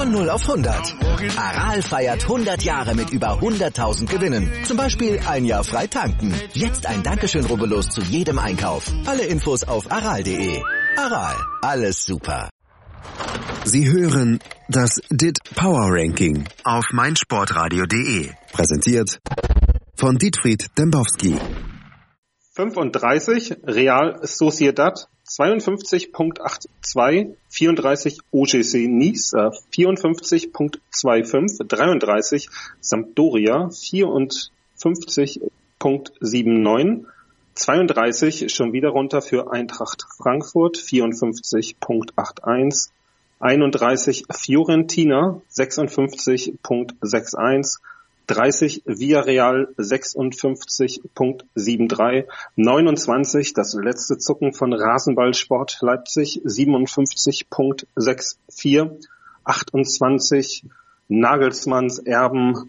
Von 0 auf 100. Aral feiert 100 Jahre mit über 100.000 Gewinnen. Zum Beispiel ein Jahr frei tanken. Jetzt ein Dankeschön, rubbellos zu jedem Einkauf. Alle Infos auf aral.de. Aral, alles super. Sie hören das DIT Power Ranking auf meinsportradio.de. Präsentiert von Dietfried Dembowski. 35 Real Sociedad, 52.82, 34 OGC Nice, 54.25, 33 Sampdoria, 54.79, 32 schon wieder runter für Eintracht Frankfurt, 54.81, 31 Fiorentina, 56.61, 30 Villarreal, 56.73, 29 das letzte Zucken von Rasenballsport Leipzig, 57.64, 28 Nagelsmanns Erben,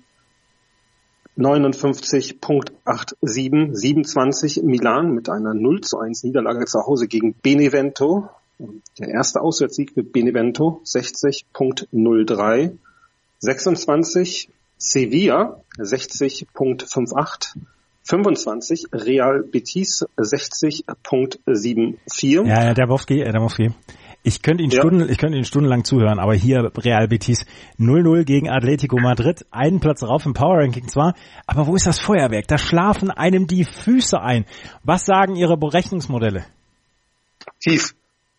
59.87, 27 Milan mit einer 0:1 Niederlage zu Hause gegen Benevento. Der erste Auswärtssieg für Benevento, 60.03, 26 Sevilla, 60.58, 25 Real Betis, 60.74. Ja, Dembowski. Ich könnte Ihnen stundenlang zuhören, aber hier Real Betis 0-0 gegen Atletico Madrid, einen Platz rauf im Power Ranking zwar, aber wo ist das Feuerwerk? Da schlafen einem die Füße ein. Was sagen Ihre Berechnungsmodelle? Tief.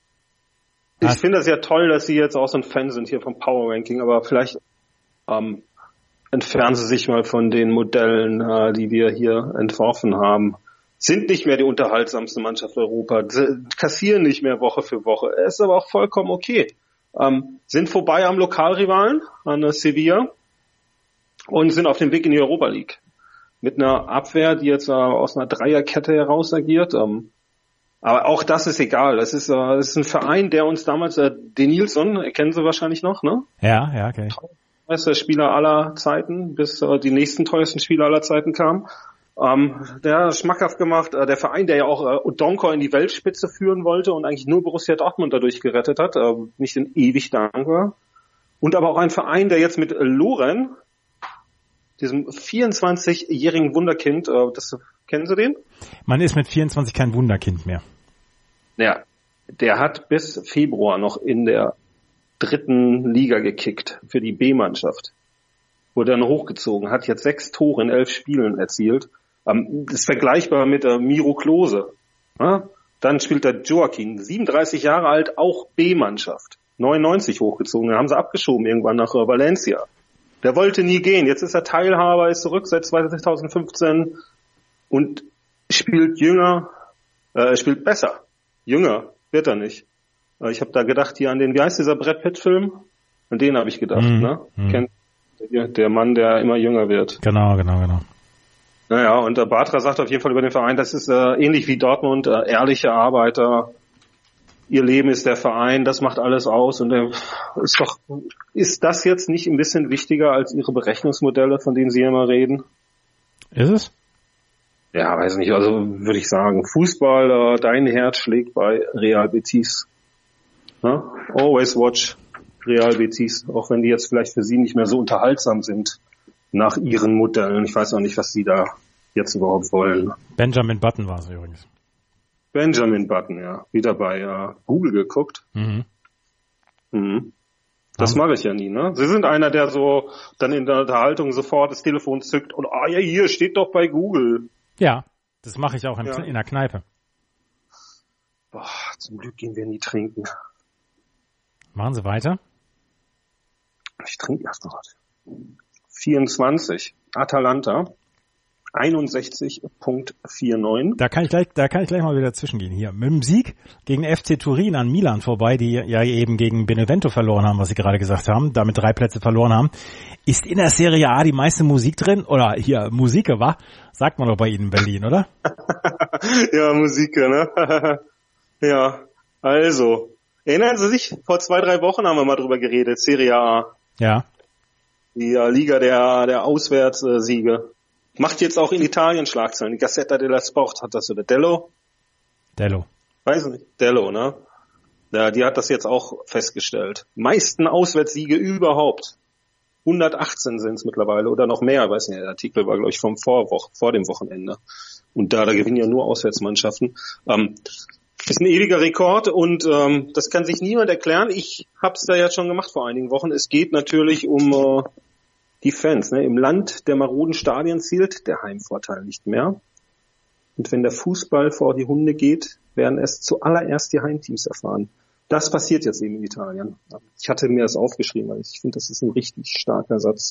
Ich finde das ja toll, dass Sie jetzt auch so ein Fan sind hier vom Power Ranking, aber vielleicht entfernen Sie sich mal von den Modellen, die wir hier entworfen haben. Sind nicht mehr die unterhaltsamste Mannschaft Europas, kassieren nicht mehr Woche für Woche. Ist aber auch vollkommen okay. Sind vorbei am Lokalrivalen, an Sevilla, und sind auf dem Weg in die Europa League. Mit einer Abwehr, die jetzt aus einer Dreierkette heraus agiert. Aber auch das ist egal. Das ist ein Verein, der uns damals, den Nilsson, kennen Sie wahrscheinlich noch, ne? Ja, okay. Teuerster Spieler aller Zeiten, bis die nächsten teuersten Spieler aller Zeiten kamen. Der hat schmackhaft gemacht, der Verein, der ja auch Odonko in die Weltspitze führen wollte und eigentlich nur Borussia Dortmund dadurch gerettet hat, nicht in ewig dankbar. Und aber auch ein Verein, der jetzt mit Loren, diesem 24-jährigen Wunderkind, kennen Sie den? Man ist mit 24 kein Wunderkind mehr. Ja, der hat bis Februar noch in der 3. Liga gekickt für die B-Mannschaft. Wurde dann hochgezogen, hat jetzt 6 Tore in 11 Spielen erzielt. Das ist vergleichbar mit Miro Klose. Ja? Dann spielt der Joaquin, 37 Jahre alt, auch B-Mannschaft. 99 hochgezogen, dann haben sie abgeschoben irgendwann nach Valencia. Der wollte nie gehen, jetzt ist er Teilhaber, ist zurück seit 2015 und spielt spielt besser. Jünger wird er nicht. Ich habe da gedacht, hier an den, wie heißt dieser Brad Pitt-Film? An den habe ich gedacht, ne? Kennt der Mann, der immer jünger wird. Genau. Naja, und der Bartra sagt auf jeden Fall über den Verein, das ist ähnlich wie Dortmund, ehrliche Arbeiter, ihr Leben ist der Verein, das macht alles aus. Und ist das jetzt nicht ein bisschen wichtiger als Ihre Berechnungsmodelle, von denen Sie immer reden? Ist es? Ja, weiß nicht, also würde ich sagen, Fußball, dein Herz schlägt bei Real Betis. Ne? Always watch Real Betis, auch wenn die jetzt vielleicht für Sie nicht mehr so unterhaltsam sind nach Ihren Modellen. Ich weiß auch nicht, was Sie da jetzt überhaupt wollen. Benjamin Button war es übrigens. Benjamin Button, ja. Wieder bei Google geguckt. Das mache ich ja nie, ne? Sie sind einer, der so dann in der Unterhaltung sofort das Telefon zückt und ja, hier steht doch bei Google. Ja, das mache ich auch in der Kneipe. Boah, zum Glück gehen wir nie trinken. Machen Sie weiter. Ich trinke erst noch was. 24, Atalanta, 61.49. Da kann ich gleich mal wieder zwischengehen hier. Mit dem Sieg gegen FC Turin an Milan vorbei, die ja eben gegen Benevento verloren haben, was Sie gerade gesagt haben, damit 3 Plätze verloren haben. Ist in der Serie A die meiste Musik drin? Oder hier, Musike, wa? Sagt man doch bei Ihnen in Berlin, oder? Ja, Musike, ne? Ja, also. Erinnern Sie sich, vor 2-3 Wochen haben wir mal drüber geredet, Serie A. Ja. Die Liga der Auswärtssiege. Macht jetzt auch in Italien Schlagzeilen. Die Gazzetta dello Sport hat das, oder Dello? Dello. Weiß nicht. Dello, ne? Ja, die hat das jetzt auch festgestellt. Meisten Auswärtssiege überhaupt. 118 sind es mittlerweile oder noch mehr, weiß nicht, der Artikel war, glaube ich, vor dem Wochenende. Und da gewinnen ja nur Auswärtsmannschaften. Ist ein ewiger Rekord und das kann sich niemand erklären. Ich habe es da ja schon gemacht vor einigen Wochen. Es geht natürlich um die Fans. Ne? Im Land der maroden Stadien zählt der Heimvorteil nicht mehr. Und wenn der Fußball vor die Hunde geht, werden es zuallererst die Heimteams erfahren. Das passiert jetzt eben in Italien. Ich hatte mir das aufgeschrieben, weil ich finde, das ist ein richtig starker Satz.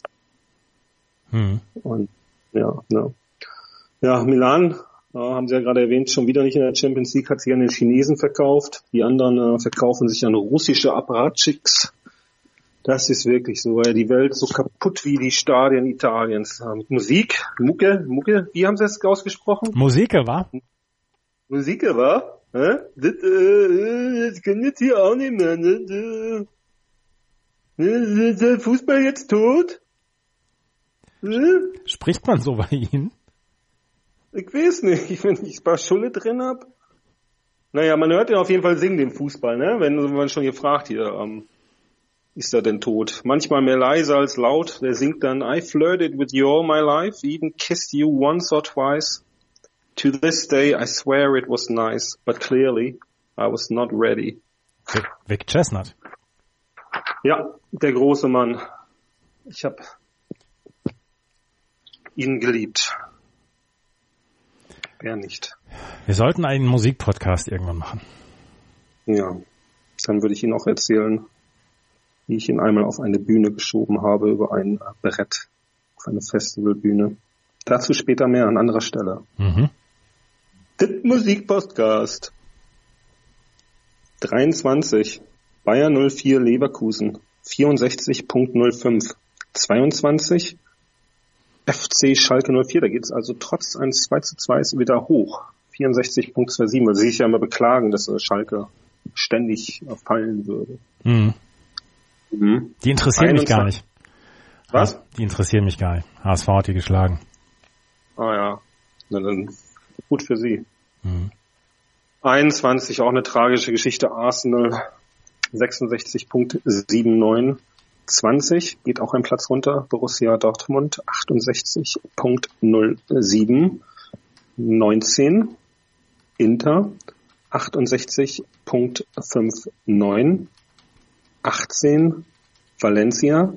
Und ja, Milan, haben Sie ja gerade erwähnt, schon wieder nicht in der Champions League, hat sich an den Chinesen verkauft. Die anderen verkaufen sich an russische Apparatschicks. Das ist wirklich so, weil die Welt so kaputt wie die Stadien Italiens. Musik, Mucke, wie haben Sie das ausgesprochen? Musike, wa? Musike, wa? Das können jetzt hier auch nicht mehr, ne? Ist der Fußball jetzt tot? Spricht man so bei Ihnen? Ich weiß nicht, wenn ich ein paar Schulle drin hab. Naja, man hört ja auf jeden Fall singen den Fußball, ne? Wenn man schon gefragt hier, ist er denn tot? Manchmal mehr leise als laut. Der singt dann, I flirted with you all my life, even kissed you once or twice. To this day, I swear it was nice, but clearly I was not ready. Vic Chestnut. Ja, der große Mann. Ich habe ihn geliebt. Wer nicht? Wir sollten einen Musikpodcast irgendwann machen. Ja, dann würde ich Ihnen auch erzählen, wie ich ihn einmal auf eine Bühne geschoben habe, über ein Brett, auf eine Festivalbühne. Dazu später mehr an anderer Stelle. Das Musikpodcast. 23. Bayer 04 Leverkusen 64.05. 22. FC Schalke 04. Da geht es also trotz eines 2:2 wieder hoch. 64.27, weil sie sich ja immer beklagen, dass Schalke ständig fallen würde. Die interessieren mich gar nicht. Was? Die interessieren mich gar nicht. HSV hat die geschlagen. Ah ja, na dann gut für sie. 21, auch eine tragische Geschichte. Arsenal 66.79. 20 geht auch ein Platz runter. Borussia Dortmund 68.07. 19 Inter 68.59. 18 Valencia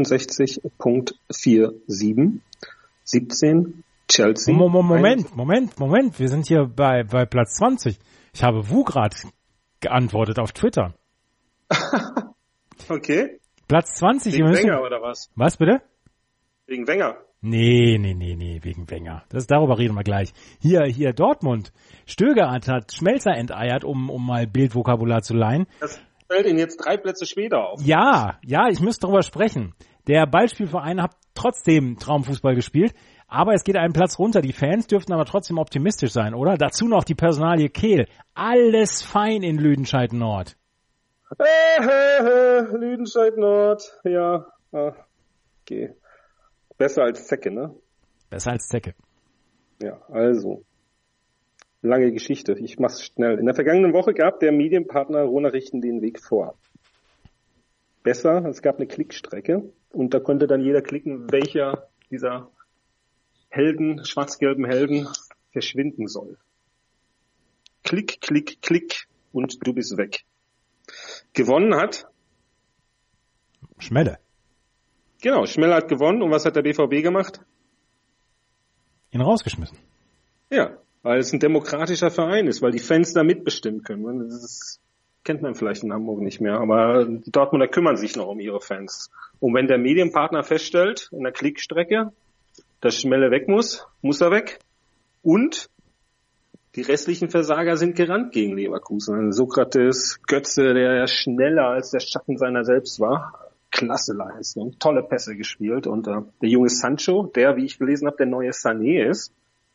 69.47. 17 Chelsea. Moment. Wir sind hier bei Platz 20. Ich habe Wugrad geantwortet auf Twitter. Okay. Platz 20. Wegen Wenger oder was? Was bitte? Wegen Wenger. Nee, wegen Wenger. Darüber reden wir gleich. Hier Dortmund. Stöger hat Schmelzer enteiert, um mal Bildvokabular zu leihen. Das fällt Ihnen jetzt 3 Plätze später auf. Ja, ich müsste darüber sprechen. Der Ballspielverein hat trotzdem Traumfußball gespielt, aber es geht einen Platz runter. Die Fans dürften aber trotzdem optimistisch sein, oder? Dazu noch die Personalie Kehl. Alles fein in Lüdenscheid Nord. Lüdenscheid Nord, ja. Okay. Besser als Zecke, ne? Besser als Zecke. Ja, also. Lange Geschichte, ich mach's schnell. In der vergangenen Woche gab der Medienpartner Rohnachrichten den Weg vor. Besser, es gab eine Klickstrecke und da konnte dann jeder klicken, welcher dieser Helden, schwarz-gelben Helden, verschwinden soll. Klick, klick, klick und du bist weg. Gewonnen hat Schmelle. Genau, Schmelle hat gewonnen. Und was hat der BVB gemacht? Ihn rausgeschmissen. Ja, weil es ein demokratischer Verein ist, weil die Fans da mitbestimmen können. Das kennt man vielleicht in Hamburg nicht mehr, aber die Dortmunder kümmern sich noch um ihre Fans. Und wenn der Medienpartner feststellt, in der Klickstrecke, dass Schmelle weg muss, muss er weg. Und die restlichen Versager sind gerannt gegen Leverkusen. Sokrates, Götze, der ja schneller als der Schatten seiner selbst war. Klasse Leistung, tolle Pässe gespielt. Und der junge Sancho, der, wie ich gelesen habe, der neue Sané ist.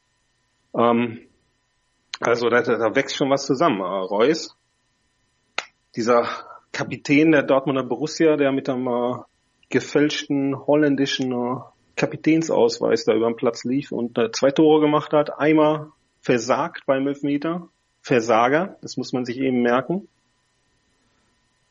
Also da wächst schon was zusammen. Reus, dieser Kapitän der Dortmunder Borussia, der mit einem gefälschten holländischen Kapitänsausweis da über den Platz lief und 2 Tore gemacht hat. Einmal versagt beim Elfmeter. Versager, das muss man sich eben merken.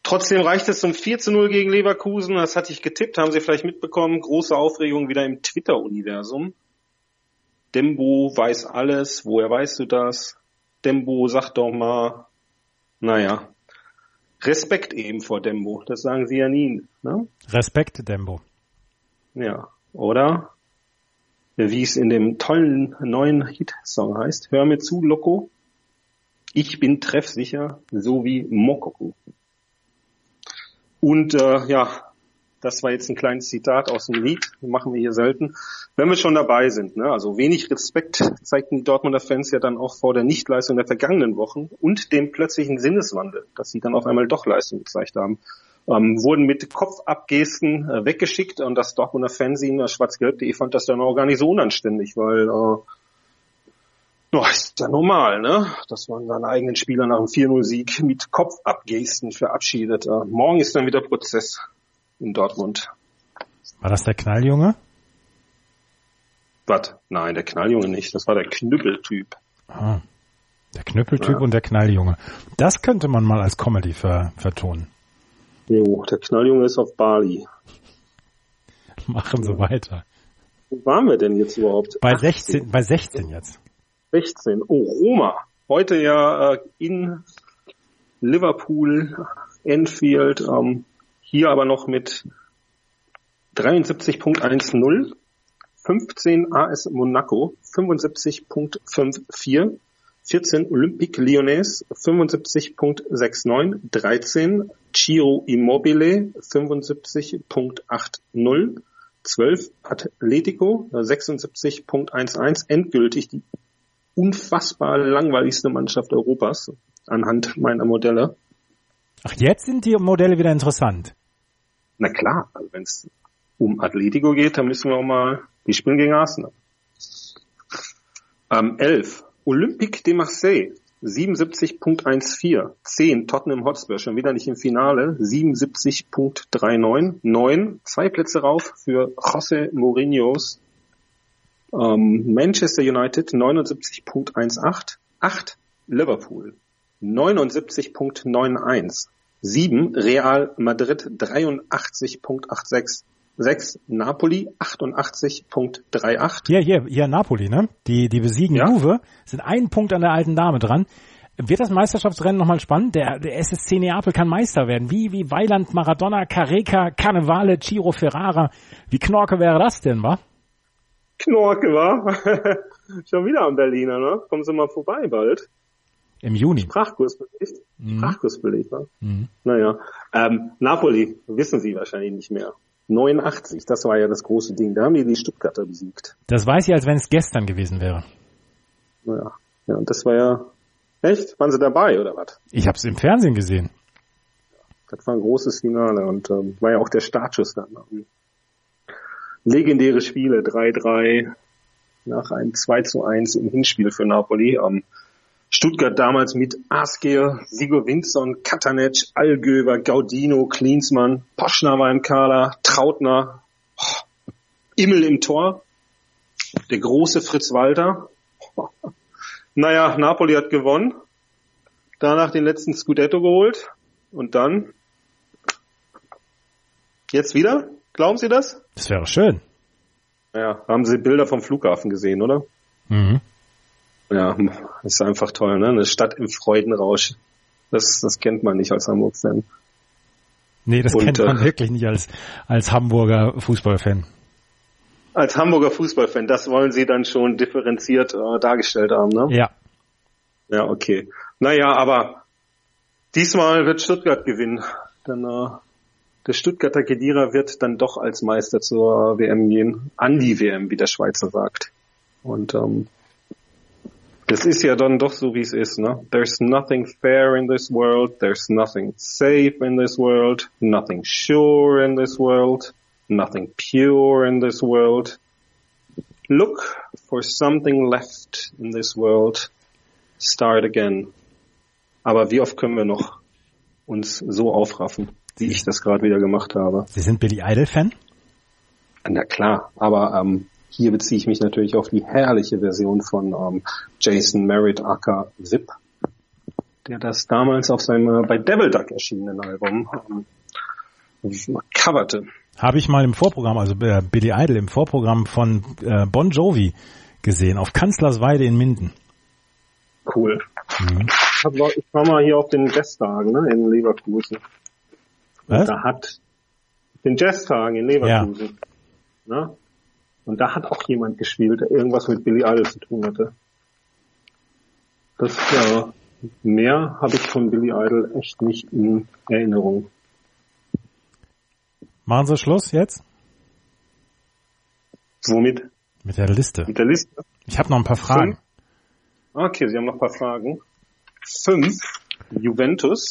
Trotzdem reicht es zum 4:0 gegen Leverkusen. Das hatte ich getippt, haben Sie vielleicht mitbekommen. Große Aufregung wieder im Twitter-Universum. Dembo weiß alles. Woher weißt du das? Dembo, sag doch mal. Naja. Respekt eben vor Dembo. Das sagen Sie ja nie. Ne? Respekt, Dembo. Ja, oder? Wie es in dem tollen neuen Hit-Song heißt. Hör mir zu, Loco. Ich bin treffsicher, so wie Mokoku. Und das war jetzt ein kleines Zitat aus dem Lied. Das machen wir hier selten. Wenn wir schon dabei sind, ne? Also wenig Respekt zeigten die Dortmunder Fans ja dann auch vor der Nichtleistung der vergangenen Wochen und dem plötzlichen Sinneswandel, dass sie dann auf einmal doch Leistung gezeigt haben. Wurden mit Kopfabgesten weggeschickt und das Dortmunder Fanzine schwarzgelb.de fand das dann auch gar nicht so unanständig, weil ist ja normal, ne? Dass man seinen eigenen Spieler nach einem 4:0-Sieg mit Kopfabgesten verabschiedet. Morgen ist dann wieder Prozess in Dortmund. War das der Knalljunge? Was? Nein, der Knalljunge nicht. Das war der Knüppeltyp. Ah, der Knüppeltyp und der Knalljunge. Das könnte man mal als Comedy vertonen. Jo, der Knalljunge ist auf Bali. Machen Sie weiter. Wo waren wir denn jetzt überhaupt? Bei 16 jetzt. 16. Oh, Roma. Heute ja in Liverpool, Anfield, hier aber noch mit 73.10, 15 AS Monaco, 75.54, 14 Olympique Lyonnais, 75.69, 13 Ciro Immobile, 75.80, 12 Atletico, 76.11, endgültig die unfassbar langweiligste Mannschaft Europas anhand meiner Modelle. Ach, jetzt sind die Modelle wieder interessant. Na klar, also wenn es um Atletico geht, dann müssen wir auch mal, die spielen gegen Arsenal. 11 Olympique de Marseille, 77.14, 10 Tottenham Hotspur, schon wieder nicht im Finale, 77.39, 9, 2 Plätze rauf für José Mourinhos Manchester United 79.18, 8 Liverpool 79.91, 7 Real Madrid 83.86, 6 Napoli 88.38. Hier Napoli, ne? Die besiegen Juve, sind einen Punkt an der alten Dame dran. Wird das Meisterschaftsrennen nochmal spannend? Der SSC Neapel kann Meister werden. Wie Weiland, Maradona, Careca, Cannavale, Ciro Ferrara. Wie Knorke wäre das denn, wa? Knorke, wa? Schon wieder am Berliner, ne? Kommen Sie mal vorbei bald. Im Juni. Sprachkurs belegt, wa? Mhm. Naja. Napoli, wissen Sie wahrscheinlich nicht mehr. 89, das war ja das große Ding. Da haben die Stuttgarter besiegt. Das weiß ich, als wenn es gestern gewesen wäre. Naja. Ja, und das war ja... Echt? Waren Sie dabei, oder was? Ich habe es im Fernsehen gesehen. Das war ein großes Finale und war ja auch der Startschuss dann. Legendäre Spiele, 3-3 nach einem 2-1 im Hinspiel für Napoli. Stuttgart damals mit Askeer, Sigur Winsson, Katanec, Allgöwer, Gaudino, Klinsmann, Poschner war im Kader, Trautner, Immel im Tor, der große Fritz Walter. Naja, Napoli hat gewonnen, danach den letzten Scudetto geholt und dann jetzt wieder? Glauben Sie das? Das wäre schön. Ja, haben Sie Bilder vom Flughafen gesehen, oder? Mhm. Ja, ist einfach toll, ne? Eine Stadt im Freudenrausch. Das kennt man nicht als Hamburg-Fan. Nee, das kennt man wirklich nicht als Hamburger Fußballfan. Als Hamburger Fußballfan, das wollen Sie dann schon differenziert dargestellt haben, ne? Ja. Ja, okay. Naja, aber diesmal wird Stuttgart gewinnen. Dann der Stuttgarter Kedira wird dann doch als Meister zur WM gehen. An die WM, wie der Schweizer sagt. Und das ist ja dann doch so, wie es ist, ne? There's nothing fair in this world. There's nothing safe in this world. Nothing sure in this world. Nothing pure in this world. Look for something left in this world. Start again. Aber wie oft können wir noch uns so aufraffen, wie ich das gerade wieder gemacht habe? Sie sind Billy Idol-Fan? Na klar, aber hier beziehe ich mich natürlich auf die herrliche Version von Jason Merritt aka Zip. der das damals auf seinem bei Devil Duck erschienenen Album coverte. Habe ich mal im Vorprogramm, also Billy Idol im Vorprogramm von Bon Jovi gesehen, auf Kanzlersweide in Minden. Cool. Mhm. Ich war mal hier auf den Jazztagen, ne, in Leverkusen. Was? Da hat den Jazztagen in Leverkusen. Ja. Ne? Und da hat auch jemand gespielt, der irgendwas mit Billy Idol zu tun hatte. Das mehr habe ich von Billy Idol echt nicht in Erinnerung. Machen Sie Schluss jetzt? Womit? Mit der Liste. Mit der Liste? Ich habe noch ein paar Fragen. 5? Okay, Sie haben noch ein paar Fragen. 5. Juventus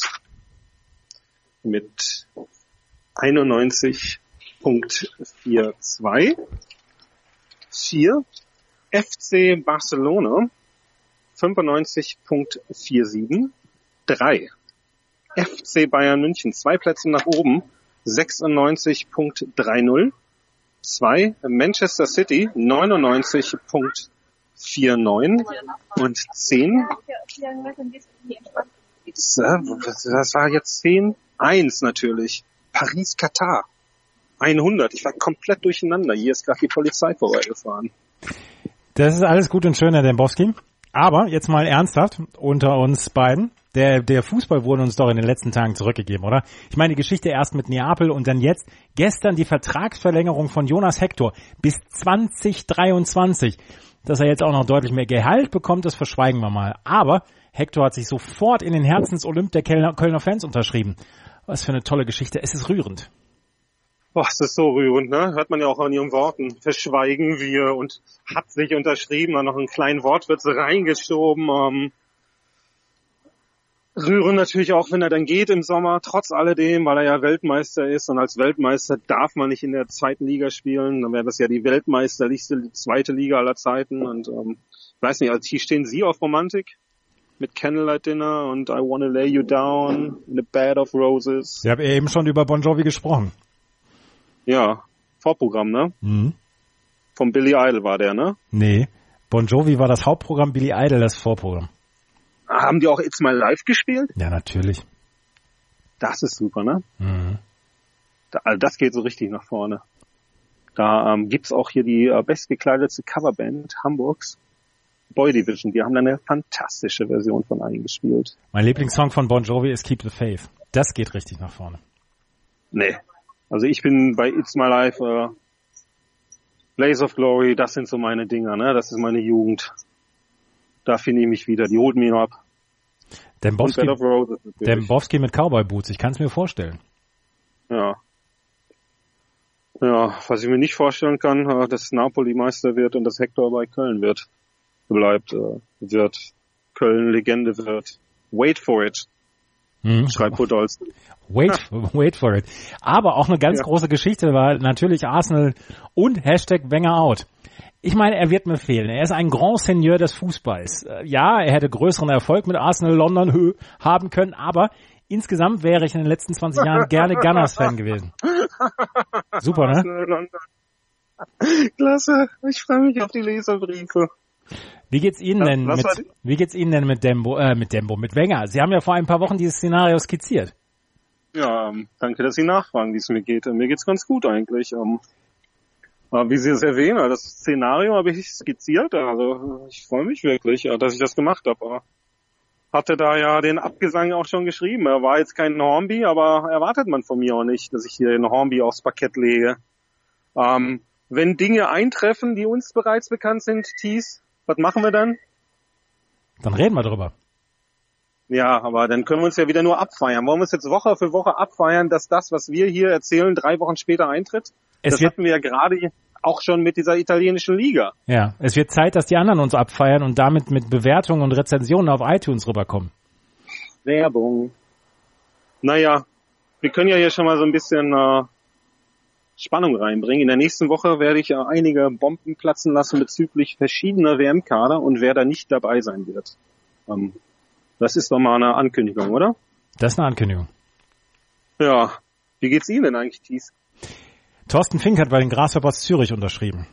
mit 91.42. 4. FC Barcelona 95.47. 3. FC Bayern München 2 Plätze nach oben 96.30. 2. Manchester City 99.49 und 10. Das war jetzt 10. 1 natürlich. Paris, Katar. 100. Ich war komplett durcheinander. Hier ist gerade die Polizei vorbeigefahren. Das ist alles gut und schön, Herr Dembowski. Aber jetzt mal ernsthaft unter uns beiden. Der Fußball wurde uns doch in den letzten Tagen zurückgegeben, oder? Ich meine, die Geschichte erst mit Neapel und dann jetzt gestern die Vertragsverlängerung von Jonas Hector bis 2023. Dass er jetzt auch noch deutlich mehr Gehalt bekommt, das verschweigen wir mal. Aber Hector hat sich sofort in den Herzensolymp der Kölner Fans unterschrieben. Was für eine tolle Geschichte. Es ist rührend. Boah, es ist so rührend, ne? Hört man ja auch an ihren Worten. Verschweigen wir und hat sich unterschrieben. Dann noch einen kleinen Wortwitz reingeschoben. Rührend natürlich auch, wenn er dann geht im Sommer, trotz alledem, weil er ja Weltmeister ist. Und als Weltmeister darf man nicht in der zweiten Liga spielen. Dann wäre das ja die weltmeisterlichste zweite Liga aller Zeiten. Und ich weiß nicht, also hier stehen Sie auf Romantik mit Candlelight Dinner und I Wanna Lay You Down in a Bed of Roses. Ich habe eben schon über Bon Jovi gesprochen. Ja, Vorprogramm, ne? Mhm. Vom Billy Idol war der, ne? Nee, Bon Jovi war das Hauptprogramm, Billy Idol das Vorprogramm. Haben die auch It's My Life gespielt? Ja, natürlich. Das ist super, ne? Mhm. Das geht so richtig nach vorne. Da gibt's auch hier die bestgekleidete Coverband Hamburgs, Boy Division. Die haben da eine fantastische Version von eingespielt. Mein Lieblingssong von Bon Jovi ist Keep the Faith. Das geht richtig nach vorne. Nee. Also ich bin bei It's My Life, Blaze of Glory, das sind so meine Dinger, ne? Das ist meine Jugend. Da finde ich mich wieder, die holt mich ab. Dembowski mit Cowboy Boots, ich kann es mir vorstellen. Ja. Ja, was ich mir nicht vorstellen kann, dass Napoli Meister wird und dass Hector bei Köln wird. Köln Legende wird. Wait for it. Schreibt Podolski. Wait for it. Aber auch eine ganz große Geschichte war natürlich Arsenal und Wenger out. Ich meine, er wird mir fehlen. Er ist ein Grand Seigneur des Fußballs. Ja, er hätte größeren Erfolg mit Arsenal London haben können, aber insgesamt wäre ich in den letzten 20 Jahren gerne Gunners-Fan gewesen. Super, ne? Klasse. Ich freue mich auf die Leserbriefe. Wie geht's Ihnen denn mit Wenger? Sie haben ja vor ein paar Wochen dieses Szenario skizziert. Ja, danke, dass Sie nachfragen, wie es mir geht. Mir geht's ganz gut eigentlich. Wie Sie es erwähnen, das Szenario habe ich skizziert. Also ich freue mich wirklich, dass ich das gemacht habe. Hatte da ja den Abgesang auch schon geschrieben. Er war jetzt kein Hornby, aber erwartet man von mir auch nicht, dass ich hier den Hornby aufs Parkett lege. Wenn Dinge eintreffen, die uns bereits bekannt sind, Thies, was machen wir dann? Dann reden wir drüber. Ja, aber dann können wir uns ja wieder nur abfeiern. Wollen wir uns jetzt Woche für Woche abfeiern, dass das, was wir hier erzählen, 3 Wochen später eintritt? Das hatten wir ja gerade auch schon mit dieser italienischen Liga. Ja, es wird Zeit, dass die anderen uns abfeiern und damit mit Bewertungen und Rezensionen auf iTunes rüberkommen. Werbung. Naja, wir können ja hier schon mal so ein bisschen Spannung reinbringen. In der nächsten Woche werde ich einige Bomben platzen lassen bezüglich verschiedener WM-Kader und wer da nicht dabei sein wird. Das ist doch mal eine Ankündigung, oder? Das ist eine Ankündigung. Ja. Wie geht's Ihnen denn eigentlich, Thies? Thorsten Fink hat bei den Grasshoppers Zürich unterschrieben.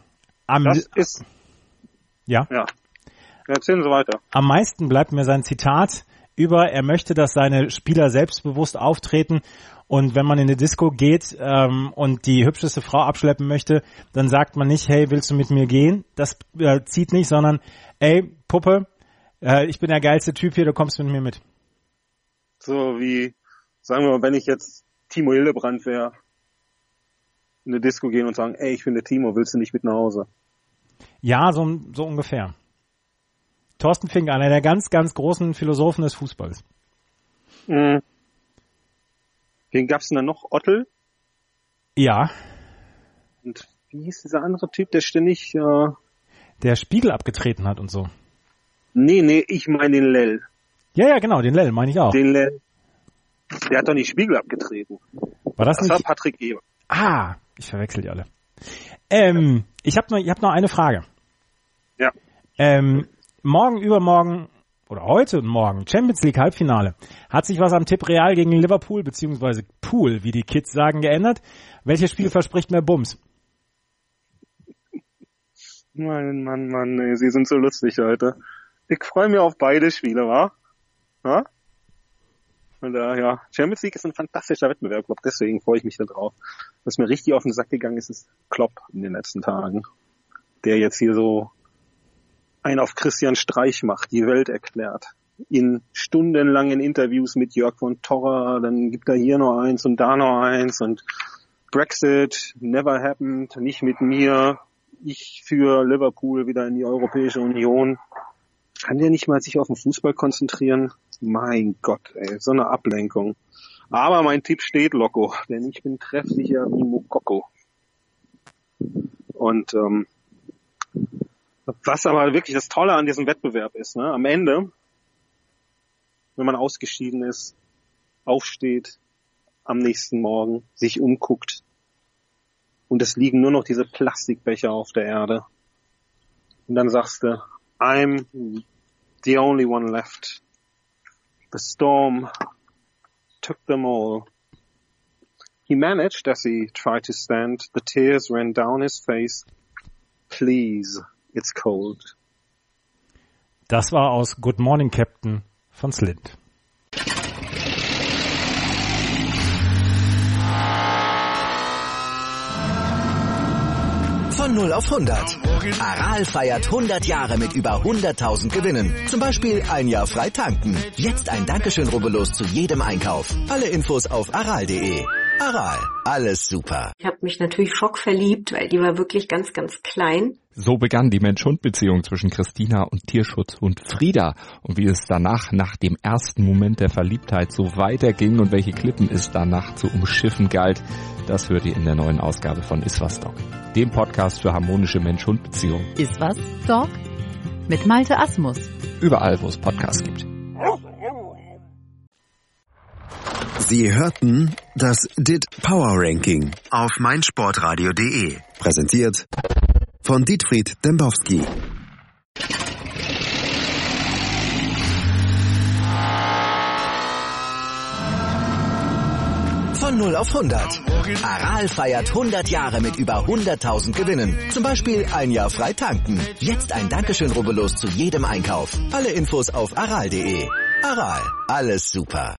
Ja. Erzählen Sie weiter. Am meisten bleibt mir sein Zitat: über, er möchte, dass seine Spieler selbstbewusst auftreten. Und wenn man in eine Disco geht und die hübscheste Frau abschleppen möchte, dann sagt man nicht, hey, willst du mit mir gehen? Das zieht nicht, sondern, ey, Puppe, ich bin der geilste Typ hier, du kommst mit mir mit. So wie, sagen wir mal, wenn ich jetzt Timo Hildebrand wäre, in eine Disco gehen und sagen, ey, ich bin der Timo, willst du nicht mit nach Hause? Ja, so ungefähr. Thorsten Fink, einer der ganz, ganz großen Philosophen des Fußballs. Mhm. Wen gab's denn da noch? Ottel? Ja. Und wie hieß dieser andere Typ, der ständig... der Spiegel abgetreten hat und so. Nee, ich meine den Lell. Ja, genau, den Lell meine ich auch. Den Lell. Der hat doch nicht Spiegel abgetreten. War das nicht? war Patrick Eber. Ah, ich verwechsel die alle. Ich hab noch eine Frage. Ja. Morgen, übermorgen oder heute und morgen Champions League Halbfinale. Hat sich was am Tipp Real gegen Liverpool beziehungsweise Pool, wie die Kids sagen, geändert? Welches Spiel verspricht mehr Bums? Mann, ey, Sie sind so lustig heute. Ich freue mich auf beide Spiele, wa? Ja? Und ja, Champions League ist ein fantastischer Wettbewerb, glaube deswegen freue ich mich da drauf. Was mir richtig auf den Sack gegangen ist Klopp in den letzten Tagen, der jetzt hier so einen auf Christian Streich macht, die Welt erklärt. In stundenlangen Interviews mit Jörg von Torra, dann gibt er hier noch eins und da noch eins und Brexit, never happened, nicht mit mir, ich für Liverpool wieder in die Europäische Union. Kann der nicht mal sich auf den Fußball konzentrieren? Mein Gott, ey, so eine Ablenkung. Aber mein Tipp steht, Loco, denn ich bin treffsicher wie Mokoko. Und was aber wirklich das Tolle an diesem Wettbewerb ist, ne? Am Ende, wenn man ausgeschieden ist, aufsteht, am nächsten Morgen sich umguckt und es liegen nur noch diese Plastikbecher auf der Erde. Und dann sagst du, I'm the only one left. The storm took them all. He managed as he tried to stand. The tears ran down his face. Please, it's cold. Das war aus Good Morning Captain von Slint. Von 0 auf 100. Aral feiert 100 Jahre mit über 100.000 Gewinnen. Zum Beispiel ein Jahr frei tanken. Jetzt ein Dankeschön, rubbellos zu jedem Einkauf. Alle Infos auf aral.de. Aral, alles super. Ich habe mich natürlich schockverliebt, weil die war wirklich ganz, ganz klein. So begann die Mensch-Hund-Beziehung zwischen Christina und Tierschutzhund Frieda. Und wie es danach, nach dem ersten Moment der Verliebtheit, so weiterging und welche Klippen es danach zu umschiffen galt, das hört ihr in der neuen Ausgabe von Iswas Dog, dem Podcast für harmonische Mensch-Hund-Beziehungen. Iswas Dog mit Malte Asmus. Überall, wo es Podcasts gibt. Sie hörten das DIT Power Ranking auf meinsportradio.de. Präsentiert von Dietfried Dembowski. Von 0 auf 100. Aral feiert 100 Jahre mit über 100.000 Gewinnen. Zum Beispiel ein Jahr frei tanken. Jetzt ein Dankeschön, rubbellos zu jedem Einkauf. Alle Infos auf aral.de. Aral, alles super.